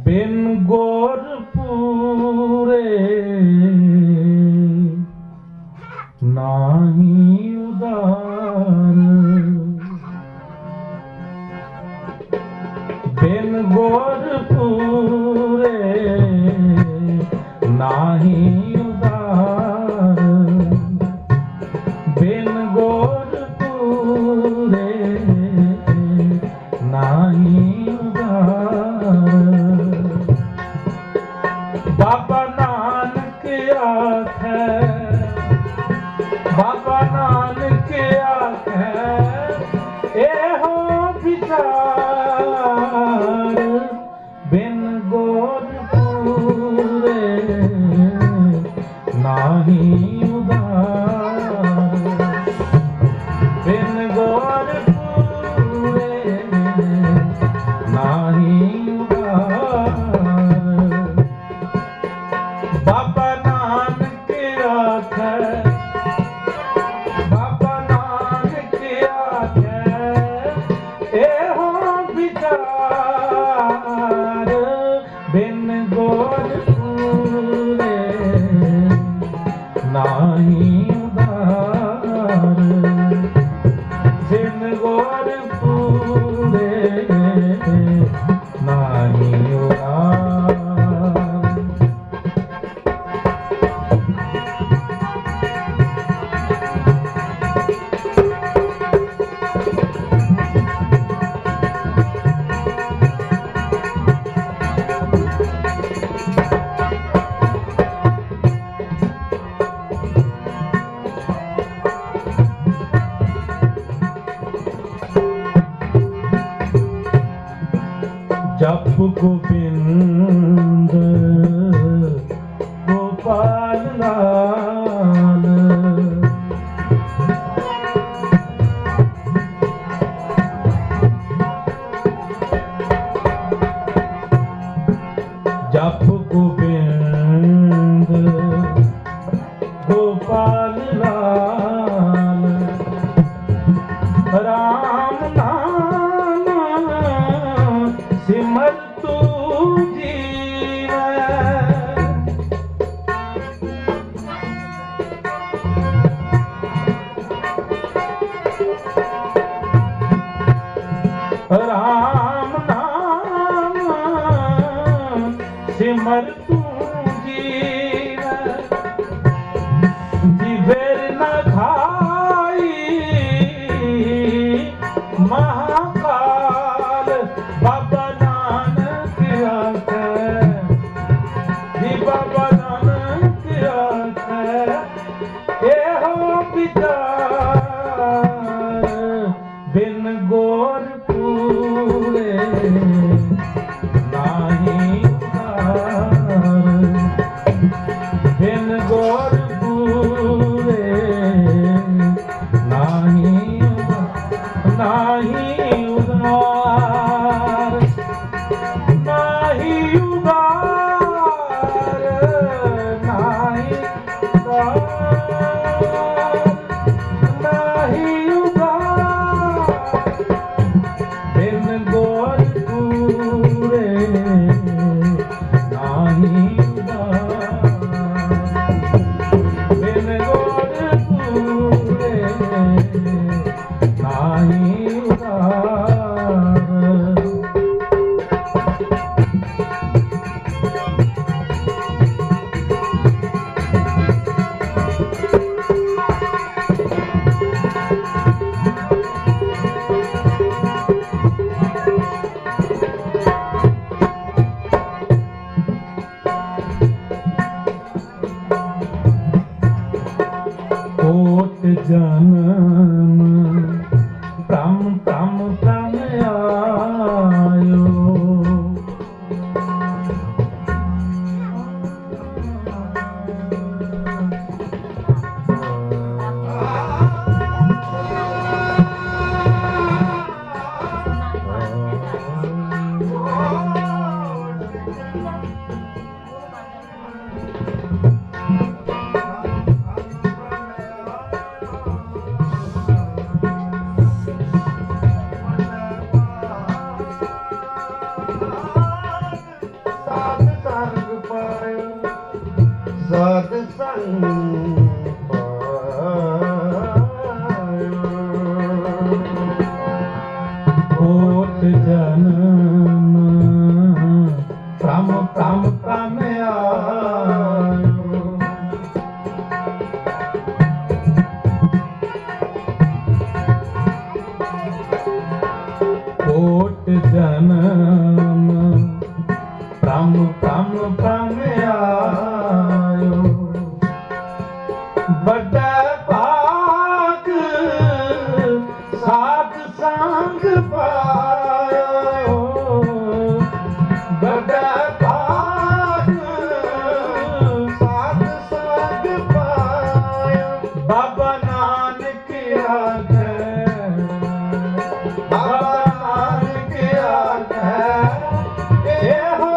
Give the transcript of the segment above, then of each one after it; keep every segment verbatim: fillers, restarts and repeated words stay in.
बिन गोर पूरे नाही उदार, बिन गोर पूरे नाही उदार, बिन गोर पूरे नाही उदार। बाबा नानक आखे, बाबा नानक आखे एहो विचार, बिन गोर पूरे नाही उदार, बिन गोर पूरे नाही उदार। बाबा नानक आखे, बाबा नानक आखे एहो विचार, बिन गोर पूरे नाही उदार, बिन गोर पूरे नाही उदार। जप गोविंद गोपाल लाल, जप गोविंद गोपाल लाल, राम नाम सिमर तू जीवै, राम नाम सिमर तू जीवै, जिवेर न खाई महाकाल। बाबा नानक आखे, जी बाबा नानक आखे एहो विचार, बिन गोर पूरे नाही उदार, बिन गोर पूरे नाही नाही उदार, नाही उदार, नाही उदार, नाही उदार, बिन गोर पूरे नाही उदार, बिन गोर पूरे नाही उदार। कोट जन्म तम तम तम आयो, ਕੋਟ ਜਨਮ ਭ੍ਰਮ ਭ੍ਰਮ ਭ੍ਰਮ ਆਇਓ। ਕੋਟ ਜਨਮ ਭ੍ਰਮ ਭ੍ਰਮ ਭ੍ਰਮ ਆਇਓ। ਵੱਡਾ ਭਾਗ ਸਾਧ ਸੰਗ ਪਾਇਓ। ਵੱਡਾ ਭਾਗ ਸਾਧ ਸੰਗ ਪਾਇਓ। ਬਾਬਾ ਨਾਨਕ ਆਖੈ, ਬਾਬਾ ਨਾਨਕ ਆਖੈ, ਇਹੋ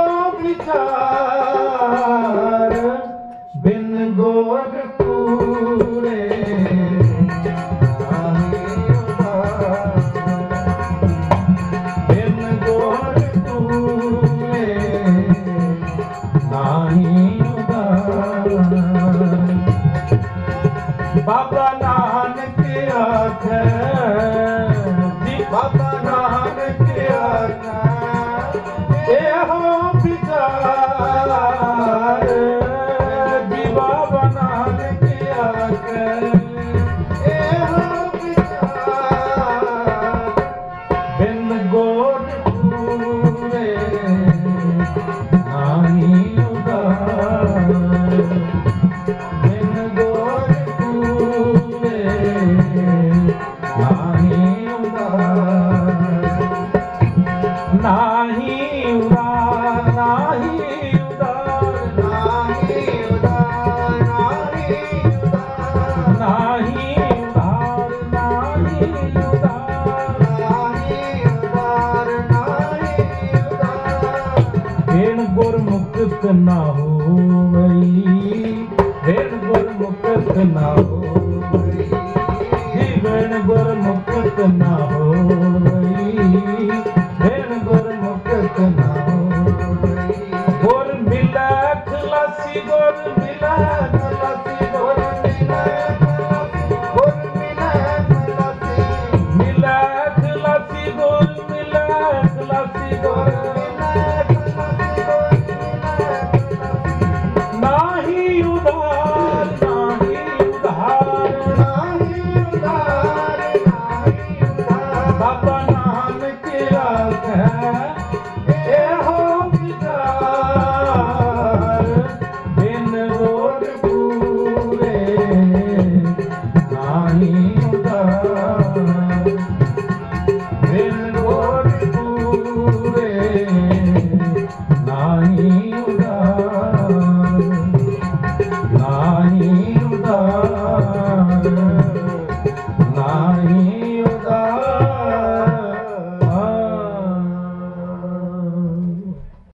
ਵਿਚਾਰ ਬਿਨ ਗੋਰ ਪੂਰੇ ਨਾਹੀ ਉਦਾਰ। ਬਿਨ ਗੋਰ ਪੂਰੇ ਨਾਹੀ ਉਦਾਰ। ਬਾਬਾ ਨਾਨਕ ਆਖੈ ਜੀ, ਬਾਬਾ ਨਾਨਕ ਆਖੈ, ਇਹੋ ਵਿਚਾਰ ਜੀ। ਬਾਬਾ ਨਾਨਕ ਆਖੈ, ਇਹੋ ਵਿਚਾਰ ਬਿਨ ਗੋਰ ਪੂਰੇ ਨਾਹੀ ਉਦਾਰ। ਬਿਨ ਗੋਰ ਪੂਰੇ ਨਾਹੀ ਉਦਾਰ। ਨਾਹੀ ਉਦਾਰ, ਨਾਹੀ ਉਦਾਰ, ਨਾਹੀ ਉਦਾਰ, ਨਾਹੀ ਉਦਾਰ, ਨਾਹੀ ਉਦਾਰ, ਨਾਹੀ ਉਦਾਰ, ਨਾਹੀ ਉਦਾਰ, ਨਾਹੀ ਉਦਾਰ। ਬਿਨ ਗੁਰਮੁਖਤ ਨਾ ਹੋਵਈ, ਬਿਨ ਗੁਰਮੁਖਤ ਨਾ ਹੋਵਈ।